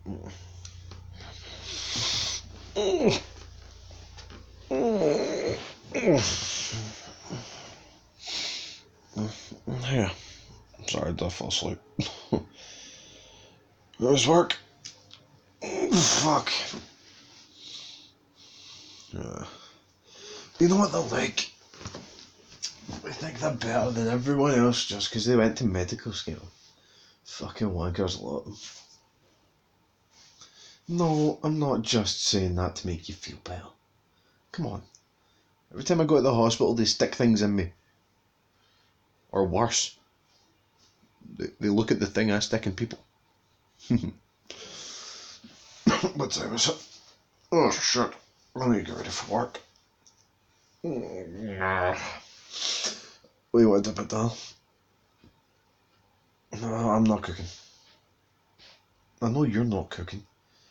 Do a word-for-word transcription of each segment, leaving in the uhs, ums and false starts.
Yeah. Sorry, I fell asleep. It was work. Fuck. Yeah. You know what they're like? They think they're better than everyone else just because they went to medical school. Fucking wankers, a lot of them. No, I'm not just saying that to make you feel better. Come on. Every time I go to the hospital, they stick things in me. Or worse. They, they look at the thing I stick in people. What time is it? Oh shit. I need to get ready for work. What do you want to put down? No, I'm not cooking. I know you're not cooking.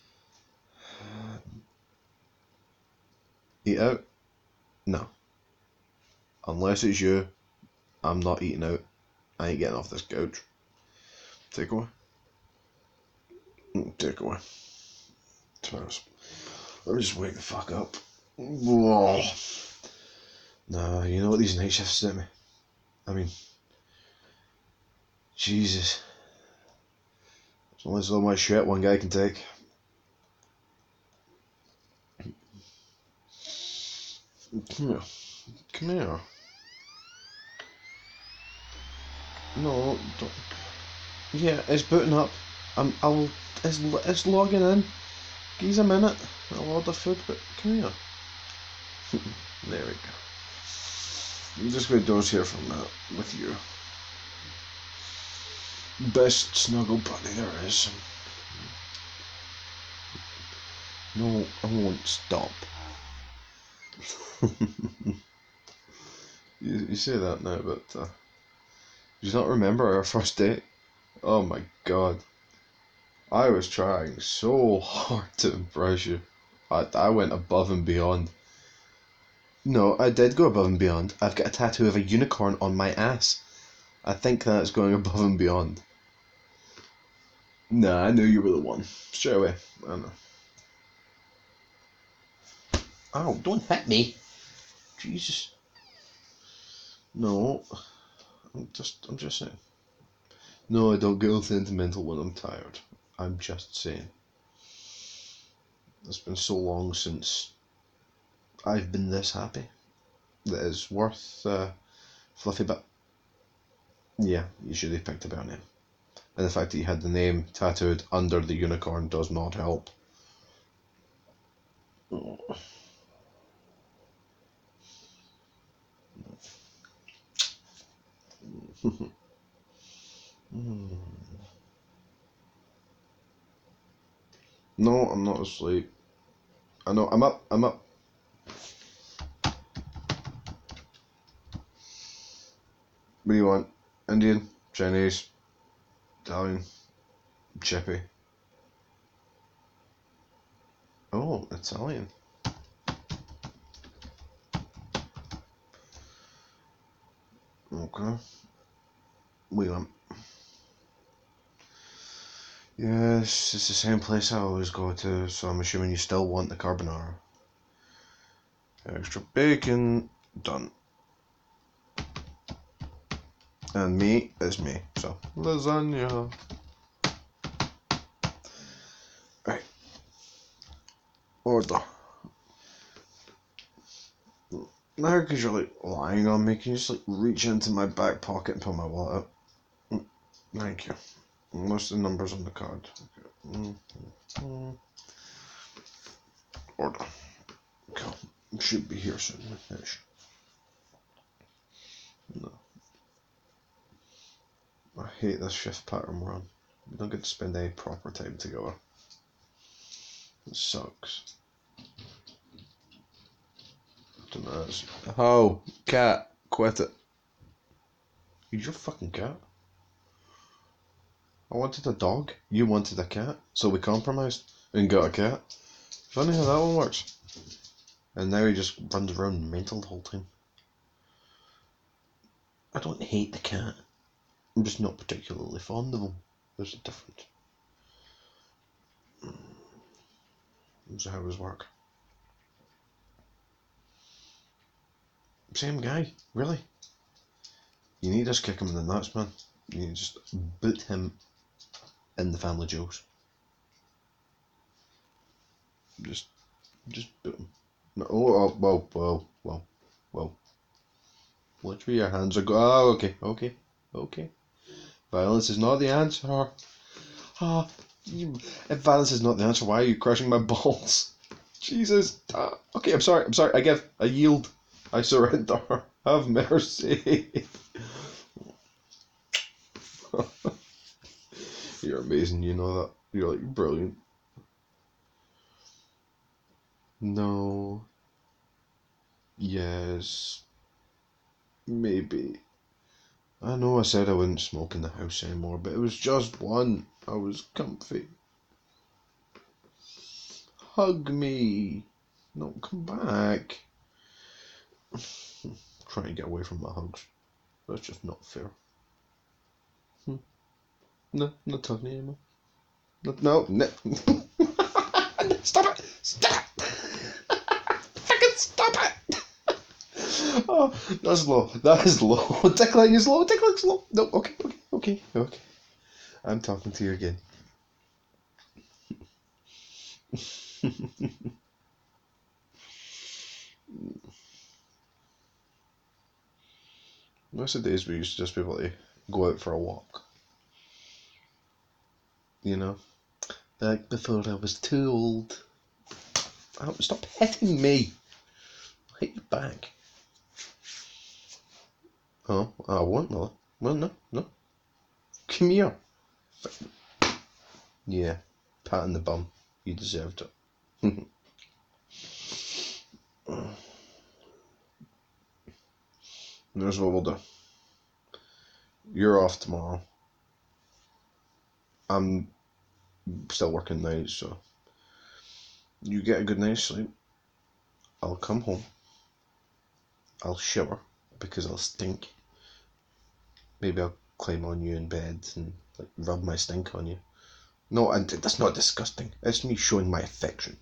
Eat out? No. Unless it's you, I'm not eating out. I ain't getting off this couch. Takeaway? Takeaway. Tomatoes. Let me just wake the fuck up. Whoa. Nah, you know what these night shifts do me? I mean, Jesus. There's only so much shit one guy can take. Come here. Come here. No, don't. Yeah, it's booting up. I'm, I'll, it's, it's logging in. Give a minute. I'll order food, but come here. There we go. I'm just going to doze here for a minute with you. Best snuggle buddy there is. No, I won't stop. you, you say that now, but uh, do you not remember our first date? Oh my god. I was trying so hard to impress you. I, I went above and beyond. No, I did go above and beyond. I've got a tattoo of a unicorn on my ass. I think that's going above and beyond. Nah, I knew you were the one. Straight away. I know. Ow, don't hit me. Jesus. No. I'm just I'm just saying. No, I don't get all sentimental when I'm tired. I'm just saying. It's been so long since I've been this happy that it's worth uh, fluffy bit. Yeah, you should have picked a better name. And the fact that you had the name tattooed under the unicorn does not help. Oh. No, I'm not asleep. I know, I'm up, I'm up. What do you want? Indian? Chinese? Italian? Chippy? Oh, Italian. Okay. We went. Yes, it's the same place I always go to, so I'm assuming you still want the carbonara. Extra bacon, done. And me is me, so lasagna. Right. Order. Now, because you're like lying on me, can you just like reach into my back pocket and pull my wallet out? Thank you. What's the numbers on the card? Okay. Mm-hmm. Order. Cool. Should be here soon. Ish. No. I hate this shift pattern we're on. We don't get to spend any proper time together. It sucks. Tomatoes. Oh, cat, quit it. You're your fucking cat. I wanted a dog. You wanted a cat. So we compromised and got a cat. Funny how that one works. And now he just runs around mental the whole time. I don't hate the cat. I'm just not particularly fond of him. There's a difference. So how does work? Same guy, really? You need to just kick him in the nuts, man. You need to just boot him in the family jewels. Just, just boot him. No, oh, oh, whoa, whoa, whoa, whoa. Watch where your hands are go. Oh, okay, okay, okay. Violence is not the answer. Ah, you, if violence is not the answer, why are you crushing my balls? Jesus. Ah, okay, I'm sorry, I'm sorry. I give, I yield, I surrender. Have mercy. You're amazing, you know that. You're like brilliant. No. Yes. Maybe. I know I said I wouldn't smoke in the house anymore, but it was just one. I was comfy. Hug me. No, come back. Trying to get away from my hugs. That's just not fair. Hmm. No, not talking anymore. No, no, no. Stop it! Stop! Fucking stop it! Oh, that's low. That is low. Tickling is low. Tickling is low. No, okay, okay, okay, okay. I'm talking to you again. Most of the days we used to just be able to go out for a walk. You know? Back before I was too old. Oh, stop hitting me! I'll hit you back. Oh, I won't, Mother. Well, no, no. Come here. Yeah, pat in the bum. You deserved it. Here's what we'll do. You're off tomorrow. I'm still working nights, so you get a good night's sleep. I'll come home. I'll shower because I'll stink. Maybe I'll climb on you in bed and like rub my stink on you. No, and that's not disgusting. It's me showing my affection.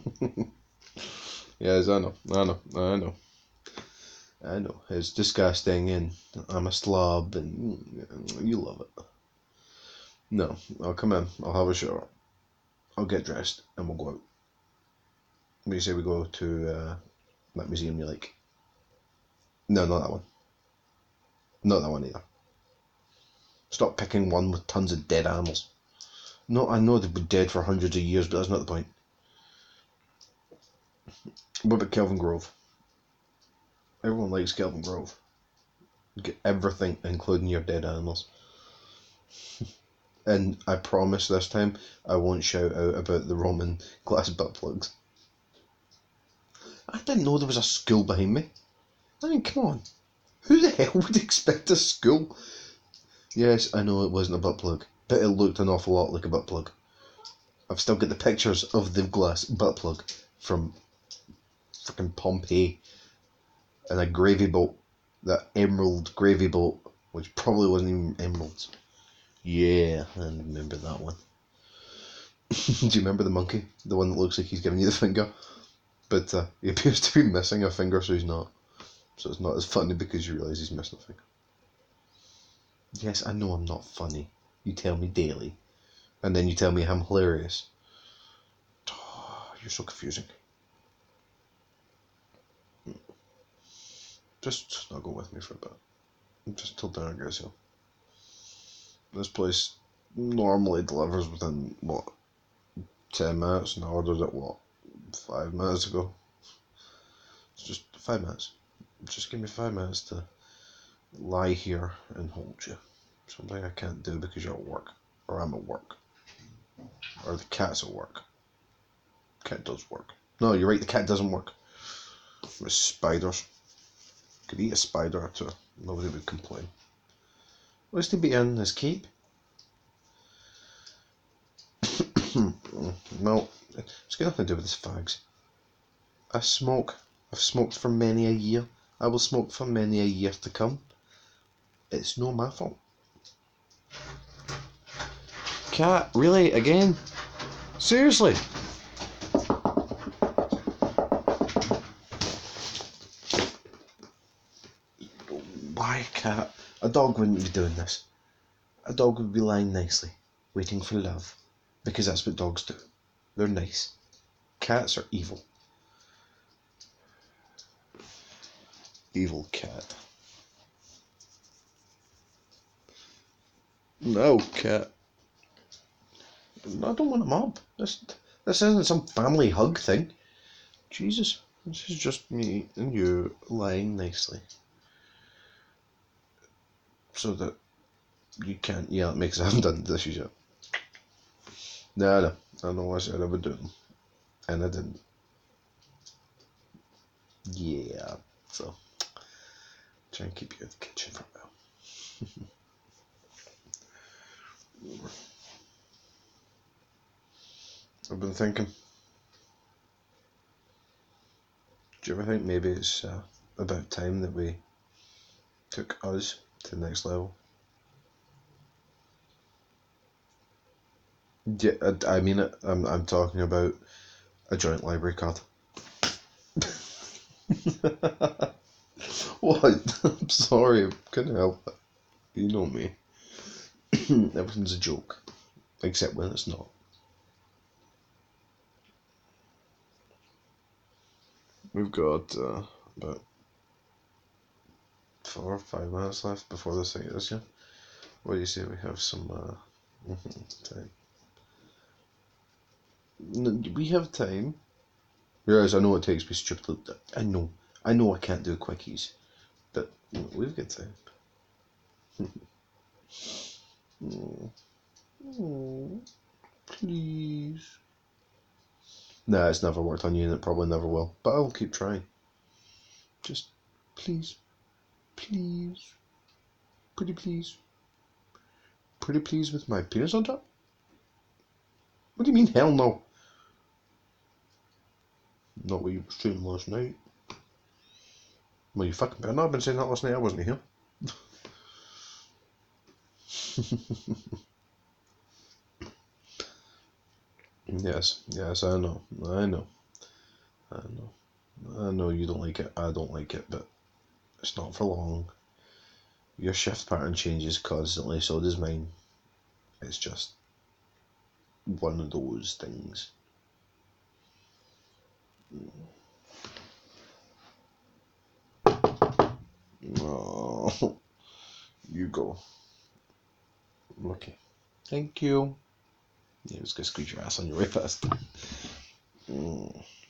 Yes, I know, I know, I know. I know. It's disgusting and I'm a slob and you love it. No, I'll come in, I'll have a shower, I'll get dressed and we'll go out. We say we go to uh, that museum you like. No, not that one. Not that one either. Stop picking one with tons of dead animals. No, I know they've been dead for hundreds of years, but that's not the point. What about Kelvin Grove? Everyone likes Kelvin Grove. Get everything, including your dead animals. And I promise this time I won't shout out about the Roman glass butt plugs. I didn't know there was a school behind me. I mean, come on. Who the hell would expect a school? Yes, I know it wasn't a butt plug, but it looked an awful lot like a butt plug. I've still got the pictures of the glass butt plug from freaking Pompeii and a gravy boat, that emerald gravy boat, which probably wasn't even emeralds. Yeah, I remember that one. Do you remember the monkey? The one that looks like he's giving you the finger? But uh, he appears to be missing a finger, so he's not. So it's not as funny because you realise he's missing a finger. Yes, I know I'm not funny. You tell me daily. And then you tell me I'm hilarious. Oh, you're so confusing. Just snuggle with me for a bit. Just till dinner gets here. This place normally delivers within, what, ten minutes, and I ordered it, what, five minutes ago. It's just five minutes. Just give me five minutes to lie here and hold you. Something I can't do because you're at work, or I'm at work, or the cat's at work. The cat does work. No, you're right, the cat doesn't work. With spiders. Could eat a spider or two. Nobody would complain. What's to be in this cape? No, it's got nothing to do with this fags. I smoke. I've smoked for many a year. I will smoke for many a year to come. It's no my fault. Cat, really? Again? Seriously? dog wouldn't be doing this. A dog would be lying nicely, waiting for love, because that's what dogs do. They're nice. Cats are evil. Evil cat. No, cat. I don't want him up. This, this isn't some family hug thing. Jesus, this is just me and you lying nicely. So that you can't yell at me because I haven't done the dishes yet. No, no, I know I said I would do them. And I didn't. Yeah, so try and keep you in the kitchen for a while. I've been thinking. Do you ever think maybe it's uh, about time that we took us to the next level? Yeah, I, I mean it. I'm I'm talking about a joint library card. What? I'm sorry, I couldn't help it. You know me. Everything's a joke, except when it's not. We've got uh, about four or five minutes left before the thing is, yeah? What do you say we have some uh, time? No, we have time. Realize I know it takes me stupid. I know. I know I can't do quickies. But you know, we've got time. Oh. Oh. Please. Nah, it's never worked on you and it probably never will. But I'll keep trying. Just please. Please. Pretty please. Pretty please with my penis on top? What do you mean hell no? Not what you were saying last night. Well, you fucking better not have been saying that last night. I wasn't here. Yes, yes, I know. I know. I know. I know you don't like it. I don't like it, but it's not for long. Your shift pattern changes constantly, so does mine. It's just one of those things. Oh, you go. Okay. Thank you. Yeah, I was gonna squeeze your ass on your way past. Mm.